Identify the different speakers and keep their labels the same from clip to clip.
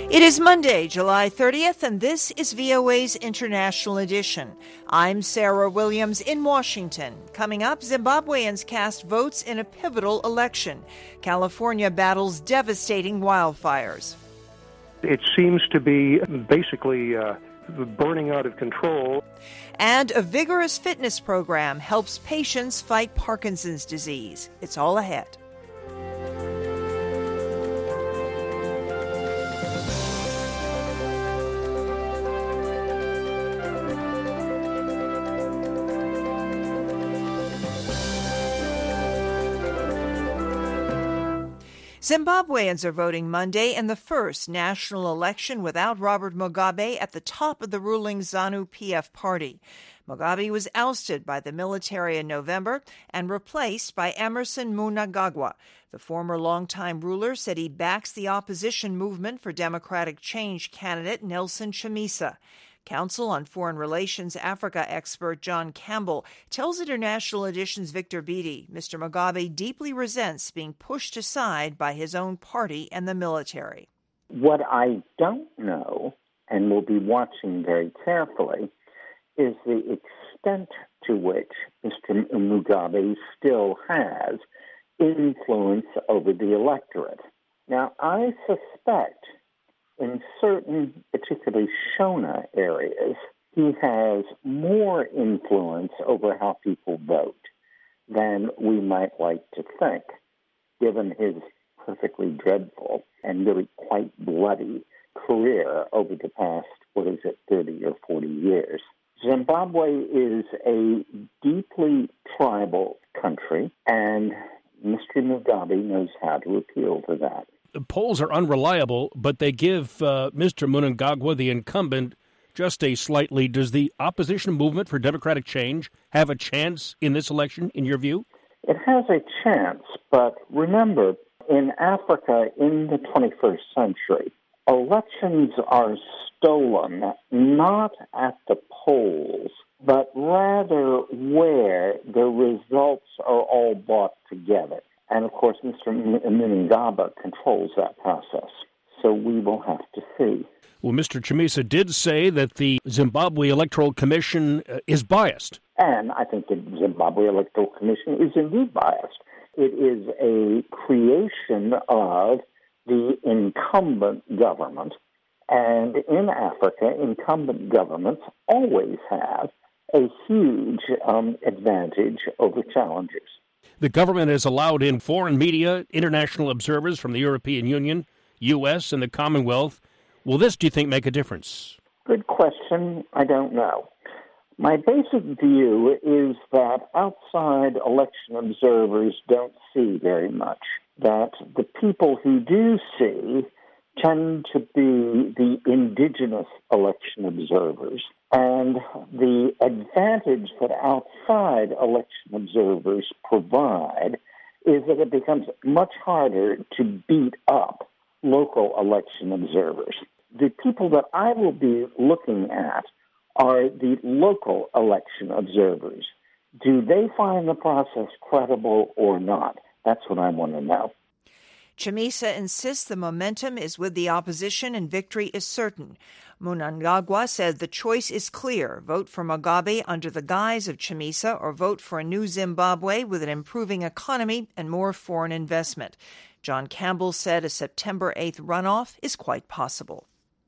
Speaker 1: It is Monday, July 30th, and this is VOA's International Edition. I'm Sarah Williams in Washington. Coming up, Zimbabweans cast votes in a pivotal election. California battles devastating wildfires.
Speaker 2: It seems to be basically burning out of control.
Speaker 1: And a vigorous fitness program helps patients fight Parkinson's disease. It's all ahead. Zimbabweans are voting Monday in the first national election without Robert Mugabe at the top of the ruling ZANU-PF party. Mugabe was ousted by the military in November and replaced by Emmerson Mnangagwa. The former longtime ruler said he backs the opposition movement for democratic change candidate Nelson Chamisa. Council on Foreign Relations Africa expert John Campbell tells International Edition's Victor Beattie Mr. Mugabe deeply resents being pushed aside by his own party and the military.
Speaker 3: What I don't know, and will be watching very carefully, is the extent to which Mr. Mugabe still has influence over the electorate. Now, I suspect in certain, particularly Shona areas, he has more influence over how people vote than we might like to think, given his perfectly dreadful and really quite bloody career over the past, 30 or 40 years. Zimbabwe is a deeply tribal country, and Mr. Mugabe knows how to appeal to that.
Speaker 4: The polls are unreliable, but they give Mr. Mnangagwa, the incumbent, just a slight lead. Does the opposition movement for democratic change have a chance in this election, in your view?
Speaker 3: It has a chance, but remember, in Africa in the 21st century, elections are stolen not at the polls, but rather where the results are all bought together. And, of course, Mr. Mnangagwa controls that process. So we will have to see.
Speaker 4: Well, Mr. Chamisa did say that the Zimbabwe Electoral Commission is biased.
Speaker 3: And I think the Zimbabwe Electoral Commission is indeed biased. It is a creation of the incumbent government. And in Africa, incumbent governments always have a huge advantage over challengers.
Speaker 4: The government has allowed in foreign media, international observers from the European Union, U.S., and the Commonwealth. Will this, do you think, make a difference?
Speaker 3: Good question. I don't know. My basic view is that outside election observers don't see very much, that the people who do see tend to be the indigenous election observers. And the advantage that outside election observers provide is that it becomes much harder to beat up local election observers. The people that I will be looking at are the local election observers. Do they find the process credible or not? That's what I want to know.
Speaker 1: Chamisa insists the momentum is with the opposition and victory is certain. Mnangagwa said the choice is clear. Vote for Mugabe under the guise of Chamisa or vote for a new Zimbabwe with an improving economy and more foreign investment. John Campbell said a September 8th runoff is quite possible.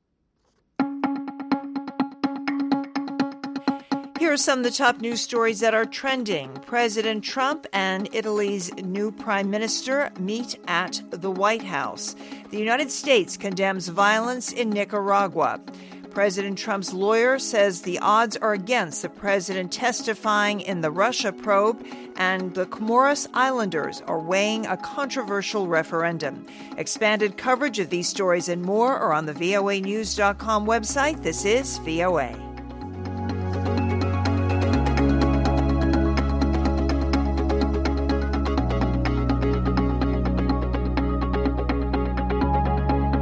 Speaker 1: Here are some of the top news stories that are trending. President Trump and Italy's new prime minister meet at the White House. The United States condemns violence in Nicaragua. President Trump's lawyer says the odds are against the president testifying in the Russia probe, and the Comoros Islanders are weighing a controversial referendum. Expanded coverage of these stories and more are on the voanews.com website. This is VOA.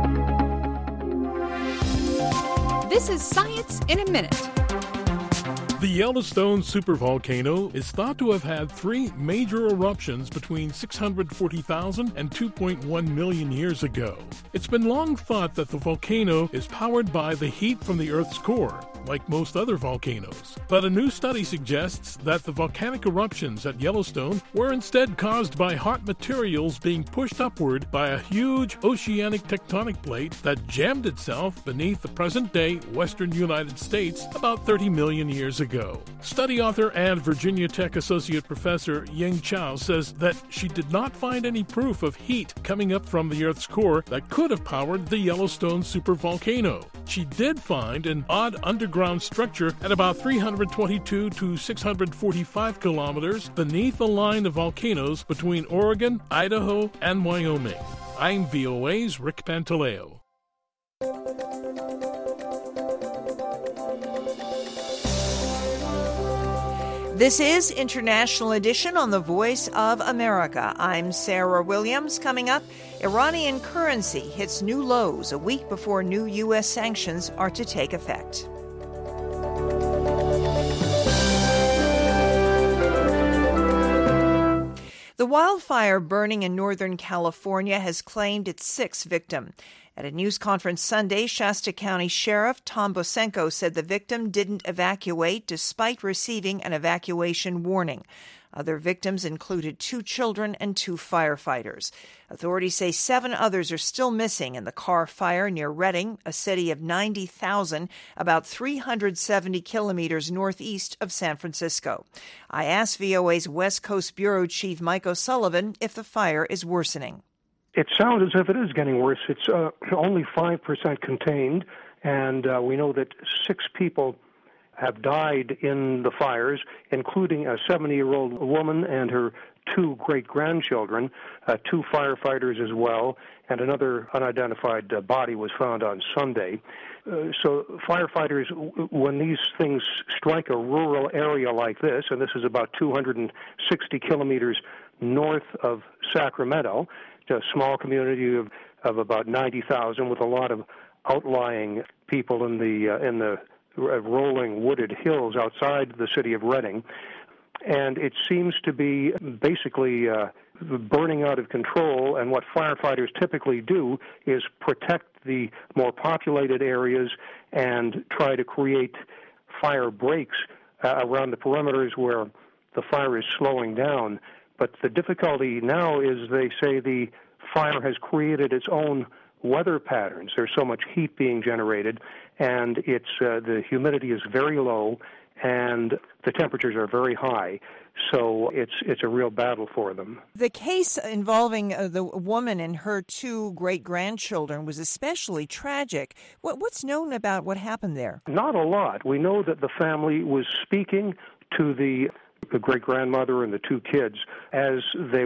Speaker 5: This is Science in a Minute. The Yellowstone supervolcano is thought to have had three major eruptions between 640,000 and 2.1 million years ago. It's been long thought that the volcano is powered by the heat from the Earth's core, like most other volcanoes. But a new study suggests that the volcanic eruptions at Yellowstone were instead caused by hot materials being pushed upward by a huge oceanic tectonic plate that jammed itself beneath the present-day western United States about 30 million years ago. Study author and Virginia Tech Associate Professor Ying Chao says that she did not find any proof of heat coming up from the Earth's core that could have powered the Yellowstone supervolcano. She did find an odd underground structure at about 322 to 645 kilometers beneath the line of volcanoes between Oregon, Idaho, and Wyoming. I'm VOA's Rick Pantaleo.
Speaker 1: This is International Edition on the Voice of America. I'm Sarah Williams. Coming up, Iranian currency hits new lows a week before new U.S. sanctions are to take effect. The wildfire burning in Northern California has claimed its sixth victim. At a news conference Sunday, Shasta County Sheriff Tom Bosenko said the victim didn't evacuate despite receiving an evacuation warning. Other victims included 2 children and 2 firefighters. Authorities say 7 others are still missing in the Carr Fire near Redding, a city of 90,000, about 370 kilometers northeast of San Francisco. I asked VOA's West Coast Bureau Chief Mike O'Sullivan if the fire is worsening.
Speaker 2: It sounds as if it is getting worse. It's only 5% contained, and we know that 6 people have died in the fires, including a 70-year-old woman and her 2 great-grandchildren, 2 firefighters as well, and another unidentified body was found on Sunday. So firefighters, when these things strike a rural area like this, and this is about 260 kilometers north of Sacramento, a small community of about 90,000 with a lot of outlying people in the rolling wooded hills outside the city of Redding. And it seems to be basically burning out of control, and what firefighters typically do is protect the more populated areas and try to create fire breaks around the perimeters where the fire is slowing down. But the difficulty now is they say the fire has created its own weather patterns. There's so much heat being generated, and the humidity is very low, and the temperatures are very high. So it's a real battle for them.
Speaker 1: The case involving the woman and her 2 great-grandchildren was especially tragic. What's known about what happened there?
Speaker 2: Not a lot. We know that the family was speaking to the great-grandmother and the 2 kids as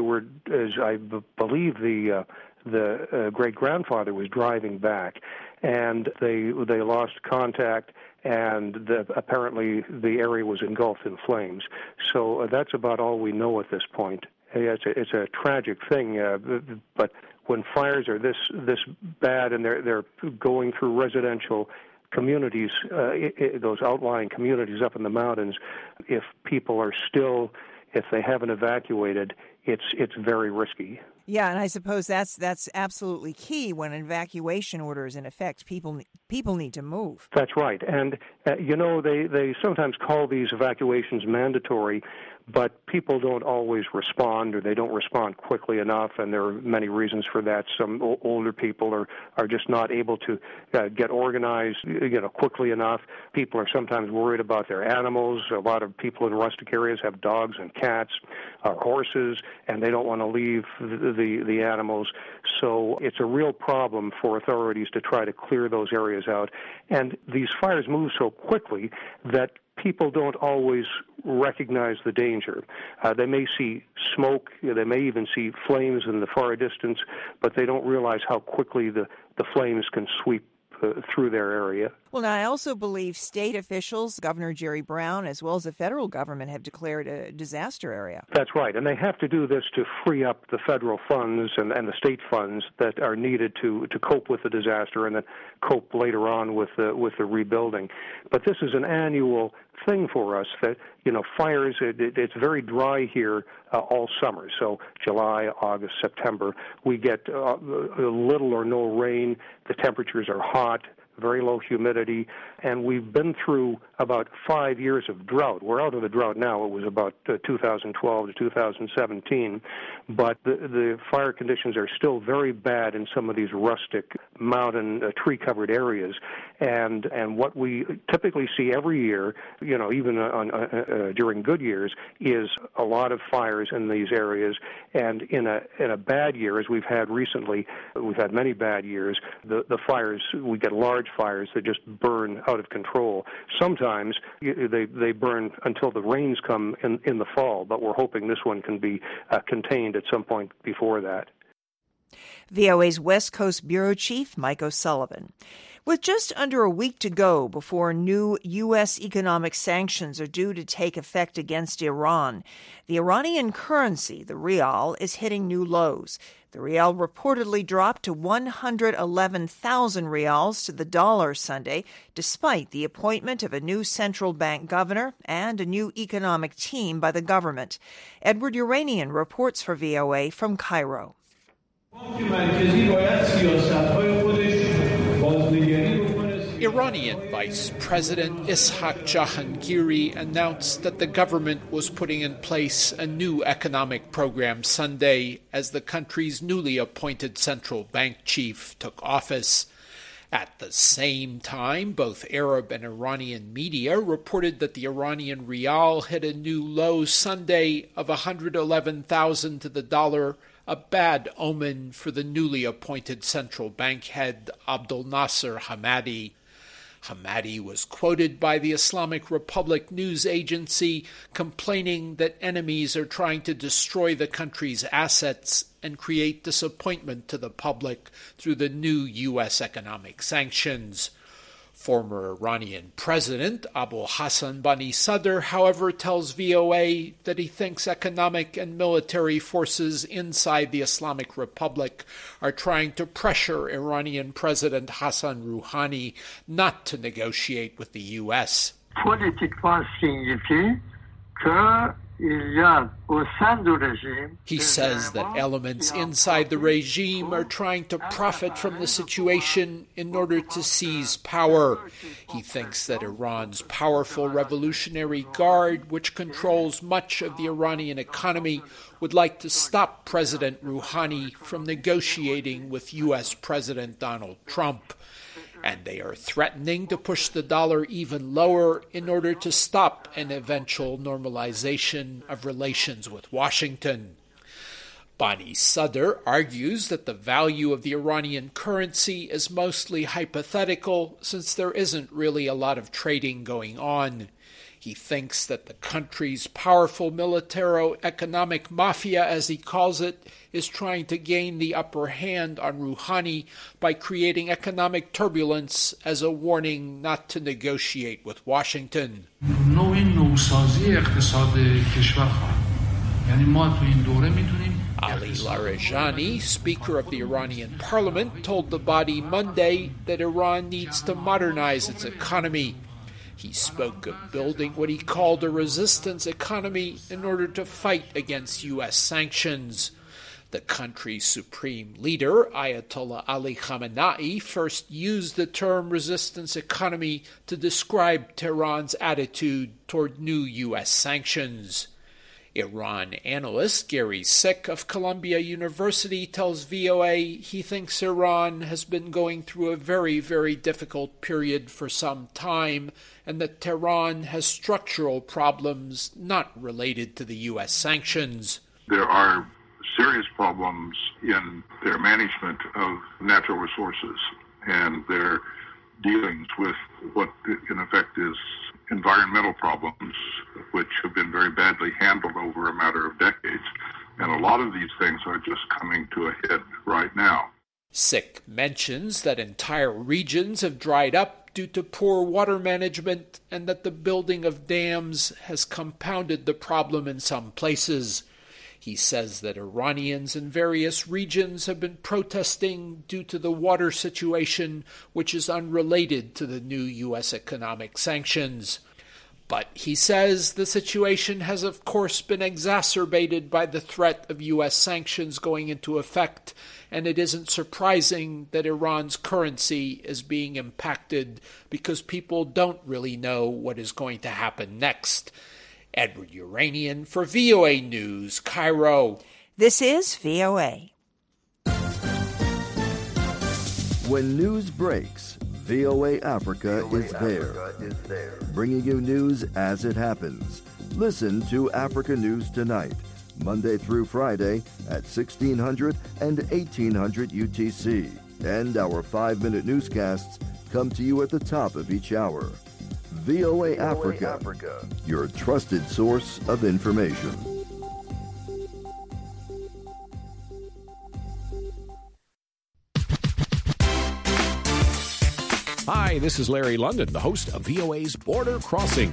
Speaker 2: I believe the great-grandfather was driving back, and they lost contact, and apparently the area was engulfed in flames. So that's about all we know at this point. It's a tragic thing, but when fires are this bad and they're going through residential communities, those outlying communities up in the mountains, if they haven't evacuated, it's very risky.
Speaker 1: Yeah, and I suppose that's absolutely key when an evacuation order is in effect. People need to move.
Speaker 2: That's right, and they sometimes call these evacuations mandatory, but people don't always respond, or they don't respond quickly enough, and there are many reasons for that. Some older people are just not able to get organized quickly enough. People are sometimes worried about their animals. A lot of people in rustic areas have dogs and cats, horses, and they don't want to leave the animals. So it's a real problem for authorities to try to clear those areas out. And these fires move so quickly that people don't always recognize the danger. They may see smoke, they may even see flames in the far distance, but they don't realize how quickly the flames can sweep through their area.
Speaker 1: Well, now, I also believe state officials, Governor Jerry Brown, as well as the federal government, have declared a disaster area.
Speaker 2: That's right, and they have to do this to free up the federal funds and the state funds that are needed to cope with the disaster and then cope later on with the rebuilding. But this is an annual thing for us that, fires, it's very dry here all summer. So July, August, September, we get little or no rain. The temperatures are hot, very low humidity, and we've been through about 5 years of drought. We're out of the drought now. It was about 2012 to 2017, but the fire conditions are still very bad in some of these rustic mountain tree-covered areas, and what we typically see every year, even during good years, is a lot of fires in these areas, and in a bad year, as we've had recently, we've had many bad years, the fires, we get large fires that just burn out of control. Sometimes they burn until the rains come in the fall, but we're hoping this one can be contained at some point before that.
Speaker 1: VOA's West Coast Bureau Chief Mike O'Sullivan. With just under a week to go before new U.S. economic sanctions are due to take effect against Iran, the Iranian currency, the rial, is hitting new lows. The rial reportedly dropped to 111,000 rials to the dollar Sunday, despite the appointment of a new central bank governor and a new economic team by the government. Edward Uranian reports for VOA from Cairo.
Speaker 6: Iranian Vice President Ishaq Jahangiri announced that the government was putting in place a new economic program Sunday as the country's newly appointed central bank chief took office. At the same time, both Arab and Iranian media reported that the Iranian rial hit a new low Sunday of 111,000 to the dollar, a bad omen for the newly appointed central bank head Abdul Nasser Hamadi. Hamadi was quoted by the Islamic Republic news agency complaining that enemies are trying to destroy the country's assets and create disappointment to the public through the new U.S. economic sanctions. Former Iranian President Abu Hassan Bani Sadr, however, tells VOA that he thinks economic and military forces inside the Islamic Republic are trying to pressure Iranian President Hassan Rouhani not to negotiate with the U.S. He says that elements inside the regime are trying to profit from the situation in order to seize power. He thinks that Iran's powerful Revolutionary Guard, which controls much of the Iranian economy, would like to stop President Rouhani from negotiating with U.S. President Donald Trump. And they are threatening to push the dollar even lower in order to stop an eventual normalization of relations with Washington. Bani Sadr argues that the value of the Iranian currency is mostly hypothetical since there isn't really a lot of trading going on. He thinks that the country's powerful militaro-economic mafia, as he calls it, is trying to gain the upper hand on Rouhani by creating economic turbulence as a warning not to negotiate with Washington. Ali Larijani, Speaker of the Iranian Parliament, told the body Monday that Iran needs to modernize its economy. He spoke of building what he called a resistance economy in order to fight against U.S. sanctions. The country's supreme leader, Ayatollah Ali Khamenei, first used the term resistance economy to describe Tehran's attitude toward new U.S. sanctions. Iran analyst Gary Sick of Columbia University tells VOA he thinks Iran has been going through a very, very difficult period for some time and that Tehran has structural problems not related to the U.S. sanctions.
Speaker 7: There are serious problems in their management of natural resources and their dealings with what in effect is environmental problems, which have been very badly handled over a matter of decades. And a lot of these things are just coming to a head right now.
Speaker 6: Sick mentions that entire regions have dried up due to poor water management and that the building of dams has compounded the problem in some places. He says that Iranians in various regions have been protesting due to the water situation, which is unrelated to the new U.S. economic sanctions. But he says the situation has of course been exacerbated by the threat of U.S. sanctions going into effect, and it isn't surprising that Iran's currency is being impacted because people don't really know what is going to happen next. Edward Uranian for VOA News, Cairo.
Speaker 1: This is VOA.
Speaker 8: When news breaks, VOA Africa is there, bringing you news as it happens. Listen to Africa News Tonight, Monday through Friday at 1600 and 1800 UTC. And our 5-minute newscasts come to you at the top of each hour. VOA Africa, your trusted source of information.
Speaker 9: Hi, this is Larry London, the host of VOA's Border Crossing.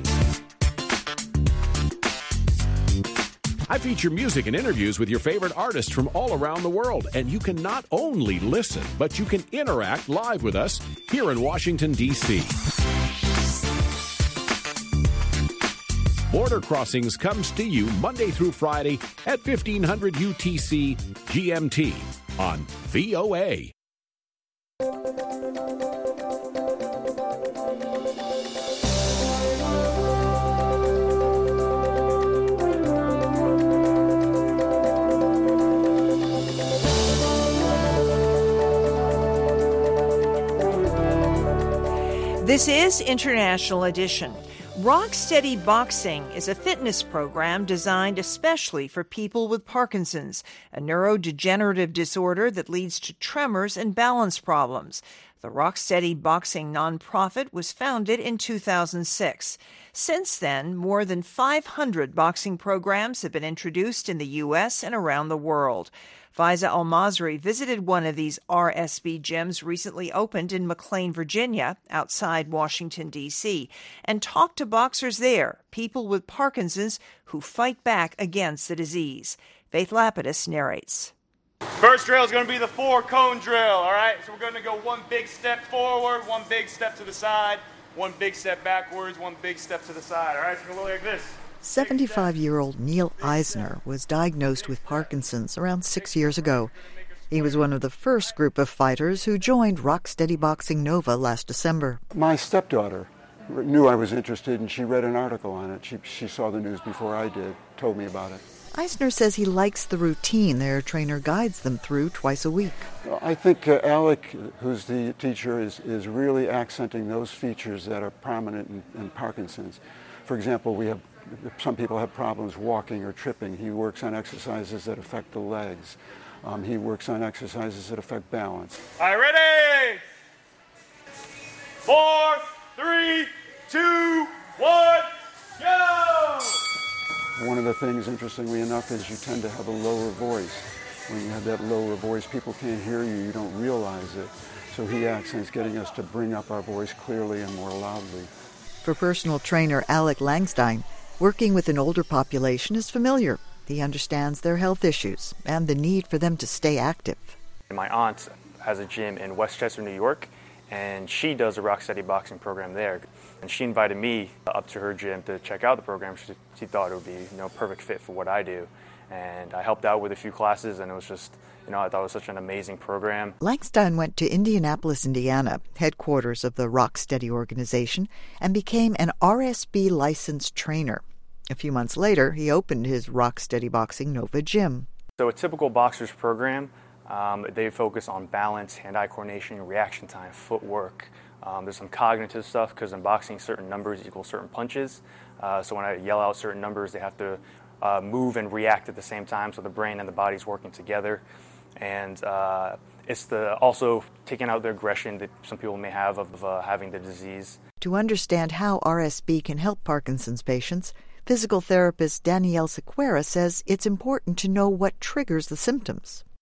Speaker 9: I feature music and interviews with your favorite artists from all around the world, and you can not only listen, but you can interact live with us here in Washington, D.C. Border Crossings comes to you Monday through Friday at 1500 UTC GMT on VOA.
Speaker 1: This is International Edition. Rocksteady Boxing is a fitness program designed especially for people with Parkinson's, a neurodegenerative disorder that leads to tremors and balance problems. The Rocksteady Boxing nonprofit was founded in 2006. Since then, more than 500 boxing programs have been introduced in the U.S. and around the world. Faiza Al-Masri visited one of these RSB gyms recently opened in McLean, Virginia, outside Washington, D.C., and talked to boxers there, people with Parkinson's who fight back against the disease. Faith Lapidus narrates.
Speaker 10: First drill is going to be the 4-cone drill, all right? So we're going to go one big step forward, one big step to the side, one big step backwards, one big step to the side, all right? So we're going to look like this.
Speaker 11: 75-year-old Neil Eisner was diagnosed with Parkinson's around 6 years ago. He was one of the first group of fighters who joined Rocksteady Boxing Nova last December.
Speaker 12: My stepdaughter knew I was interested, and she read an article on it. She saw the news before I did, told me about it.
Speaker 11: Eisner says he likes the routine their trainer guides them through twice a week.
Speaker 12: I think Alec, who's the teacher, is really accenting those features that are prominent in Parkinson's. For example, some people have problems walking or tripping. He works on exercises that affect the legs. He works on exercises that affect balance.
Speaker 10: All right, ready? 4, 3, 2, 1, go!
Speaker 12: One of the things, interestingly enough, is you tend to have a lower voice. When you have that lower voice, people can't hear you. You don't realize it. So he accents getting us to bring up our voice clearly and more loudly.
Speaker 11: For personal trainer Alec Langstein, working with an older population is familiar. He understands their health issues and the need for them to stay active.
Speaker 13: My aunt has a gym in Westchester, New York, and she does a Rocksteady Boxing program there. And she invited me up to her gym to check out the program. She thought it would be perfect fit for what I do. And I helped out with a few classes, and it was just, I thought it was such an amazing program.
Speaker 11: Langstein went to Indianapolis, Indiana, headquarters of the Rocksteady organization, and became an RSB licensed trainer. A few months later, he opened his Rocksteady Boxing Nova gym.
Speaker 13: So a typical boxer's program, they focus on balance, hand-eye coordination, reaction time, footwork. There's some cognitive stuff because in boxing, certain numbers equal certain punches. So when I yell out certain numbers, they have to move and react at the same time, so the brain and the body's working together. And it's also taking out the aggression that some people may have of having the disease.
Speaker 11: To understand how RSB can help Parkinson's patients, physical therapist Danielle Sequeira says it's important to know what triggers the symptoms.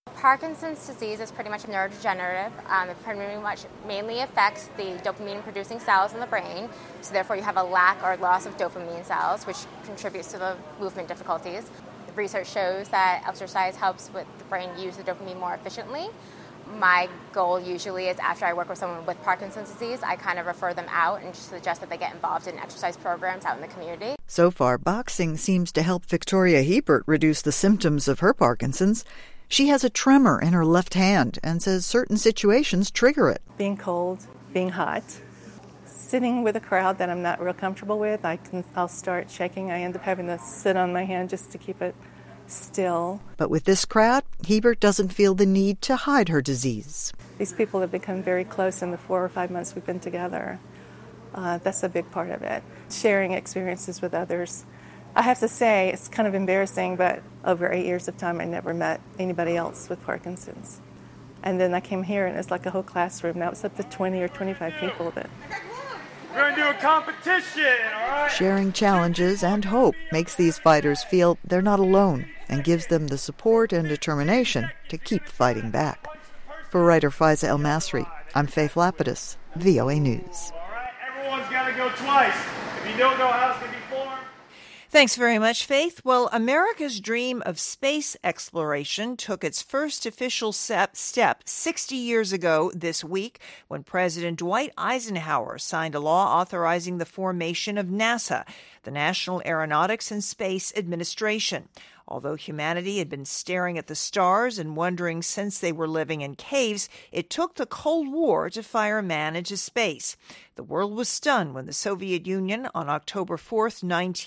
Speaker 14: Parkinson's disease is pretty much neurodegenerative. It mainly affects the dopamine-producing cells in the brain, so therefore you have a lack or loss of dopamine cells, which contributes to the movement difficulties. The research shows that exercise helps with the brain use the dopamine more efficiently. My goal usually is after I work with someone with Parkinson's disease, I kind of refer them out and suggest that they get involved in exercise programs out in the community.
Speaker 11: So far, boxing seems to help Victoria Hebert reduce the symptoms of her Parkinson's. She has a tremor in her left hand and says certain situations trigger it.
Speaker 15: Being cold, being hot, sitting with a crowd that I'm not real comfortable with, I'll start shaking. I end up having to sit on my hand just to keep it still.
Speaker 11: But with this crowd, Hebert doesn't feel the need to hide her disease.
Speaker 15: These people have become very close in the 4 or 5 months we've been together. That's a big part of it. Sharing experiences with others. I have to say, it's kind of embarrassing, but over 8 years of time, I never met anybody else with Parkinson's. And then I came here, and it's like a whole classroom. Now it's up to 20 or 25 people.
Speaker 10: We're going to do a competition, all right?
Speaker 11: Sharing challenges and hope makes these fighters feel they're not alone and gives them the support and determination to keep fighting back. For writer Faiza El Masri, I'm Faith Lapidus, VOA News.
Speaker 10: All right, everyone's got to go twice. If you don't know how it's going to be formed.
Speaker 1: Thanks very much, Faith. Well, America's dream of space exploration took its first official step 60 years ago this week when President Dwight Eisenhower signed a law authorizing the formation of NASA, the National Aeronautics and Space Administration. Although humanity had been staring at the stars and wondering since they were living in caves, it took the Cold War to fire man into space. The world was stunned when the Soviet Union, on October 4th,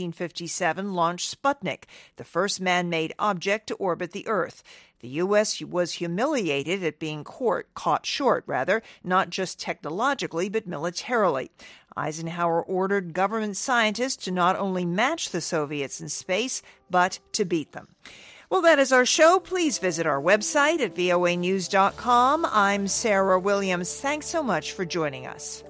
Speaker 1: 1957, launched Sputnik, the first man-made object to orbit the Earth. The U.S. was humiliated at being caught short, not just technologically, but militarily. Eisenhower ordered government scientists to not only match the Soviets in space, but to beat them. Well, that is our show. Please visit our website at voanews.com. I'm Sarah Williams. Thanks so much for joining us.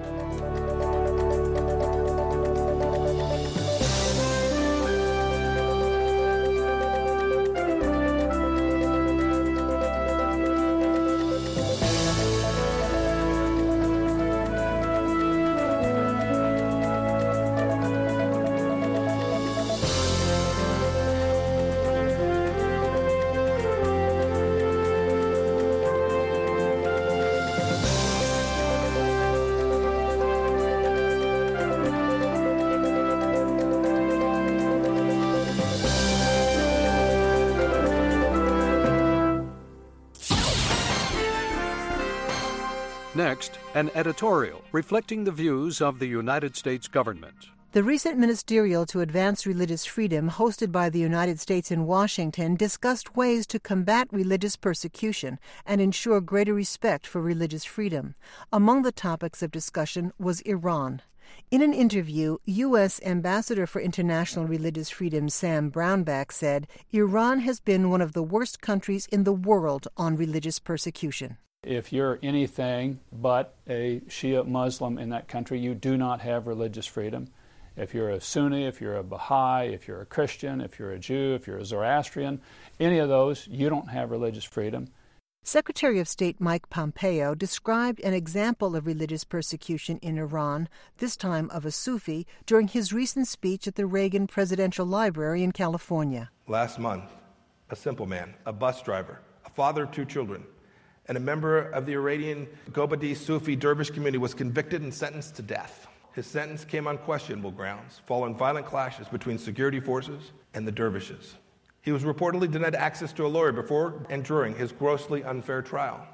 Speaker 16: Next, an editorial reflecting the views of the United States government.
Speaker 17: The recent ministerial to advance religious freedom hosted by the United States in Washington discussed ways to combat religious persecution and ensure greater respect for religious freedom. Among the topics of discussion was Iran. In an interview, U.S. Ambassador for International Religious Freedom Sam Brownback said Iran has been one of the worst countries in the world on religious persecution.
Speaker 18: If you're anything but a Shia Muslim in that country, you do not have religious freedom. If you're a Sunni, if you're a Baha'i, if you're a Christian, if you're a Jew, if you're a Zoroastrian, any of those, you don't have religious freedom.
Speaker 17: Secretary of State Mike Pompeo described an example of religious persecution in Iran, this time of a Sufi, during his recent speech at the Reagan Presidential Library in California.
Speaker 19: Last month, a simple man, a bus driver, a father of 2 children, and a member of the Iranian Gobadi Sufi dervish community was convicted and sentenced to death. His sentence came on questionable grounds, following violent clashes between security forces and the dervishes. He was reportedly denied access to a lawyer before and during his grossly unfair trial.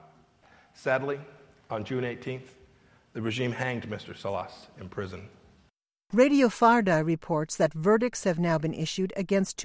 Speaker 19: Sadly, on June 18th, the regime hanged Mr. Salas in prison.
Speaker 17: Radio Farda reports that verdicts have now been issued against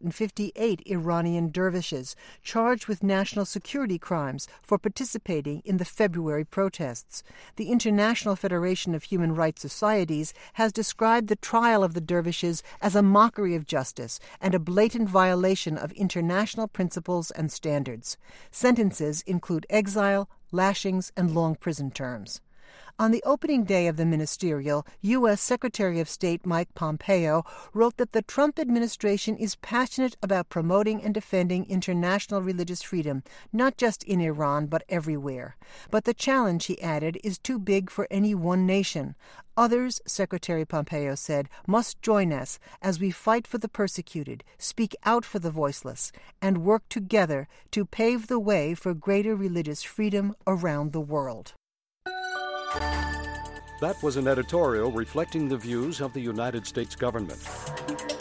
Speaker 17: 258 Iranian dervishes charged with national security crimes for participating in the February protests. The International Federation of Human Rights Societies has described the trial of the dervishes as a mockery of justice and a blatant violation of international principles and standards. Sentences include exile, lashings, and long prison terms. On the opening day of the ministerial, U.S. Secretary of State Mike Pompeo wrote that the Trump administration is passionate about promoting and defending international religious freedom, not just in Iran, but everywhere. But the challenge, he added, is too big for any one nation. Others, Secretary Pompeo said, must join us as we fight for the persecuted, speak out for the voiceless, and work together to pave the way for greater religious freedom around the world.
Speaker 16: That was an editorial reflecting the views of the United States government.